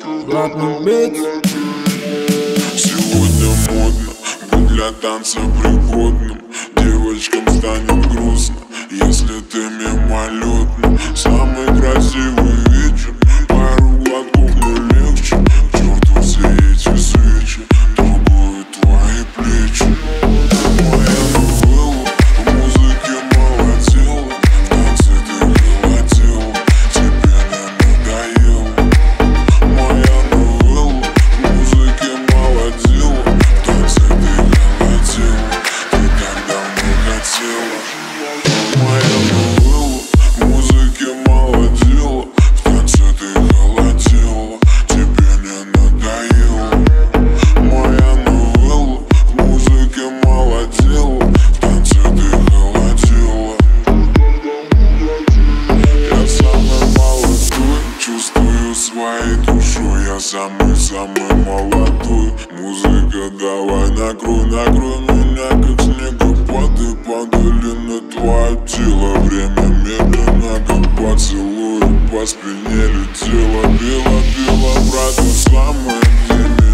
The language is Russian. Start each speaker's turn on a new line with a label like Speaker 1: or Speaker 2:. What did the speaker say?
Speaker 1: Блатный бит.
Speaker 2: Сегодня модно быть для танца пригодным. Девочкам станет грустно, если ты мимолетна. Самый красивый вечер, пару глотков не легче. К черту все эти свечи, трогают твои плечи. Моя новелла в музыке молотела, в танце ты холодела, тебе не надоело. Моя новелла в музыке молотела, в танце ты холодела, ты так давно хотела. Моя новелла в музыке молотела, в танце ты холодела, тебе не надоело. Моя новелла в музыке молотела, в танце ты холодела. Я самый молодой, чувствую своей душой. Я самый молодой. Музыка, давай накрой меня, как снегопады. Падали на твое тело. Время медленно, как поцелуй. По спине летело, била, брат, ты самая, где